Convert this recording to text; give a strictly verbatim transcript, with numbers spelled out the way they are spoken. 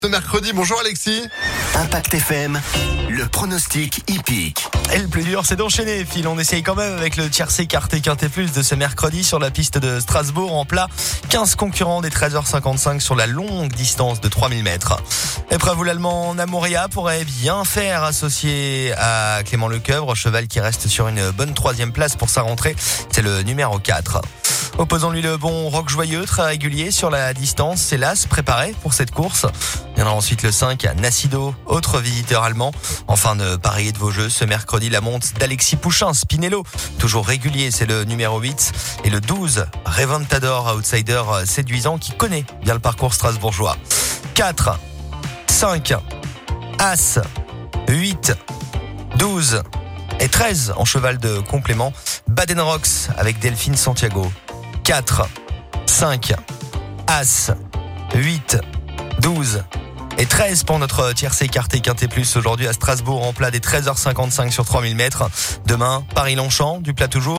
Ce mercredi, bonjour Alexis. Impact F M, le pronostic hippique. Et le plus dur, c'est d'enchaîner, Phil. On essaye quand même avec le tiercé quarté quinté plus de ce mercredi sur la piste de Strasbourg en plat. quinze concurrents des treize heures cinquante-cinq sur la longue distance de trois mille mètres. Épreuve où l'Allemand Namoria pourrait bien faire, associé à Clément Lecoeuvre, cheval qui reste sur une bonne troisième place pour sa rentrée. C'est le numéro quatre. Opposons-lui le bon Roc Joyeux, très régulier sur la distance. C'est l'As préparé pour cette course. Il y en aura ensuite le cinq, Nacido, autre visiteur allemand. Enfin de parier de vos jeux, ce mercredi, la monte d'Alexis Pouchin, Spinello, toujours régulier, c'est le numéro huit. Et le douze, Reventador, outsider séduisant qui connaît bien le parcours strasbourgeois. quatre, cinq, As, huit, douze et treize en cheval de complément. Baden Rocks avec Delphine Santiago. quatre, cinq, As, huit, douze et treize pour notre tiercé quarté quinté plus aujourd'hui à Strasbourg en plat des treize heures cinquante-cinq sur trois mille mètres. Demain, Paris-Longchamp, du plat toujours.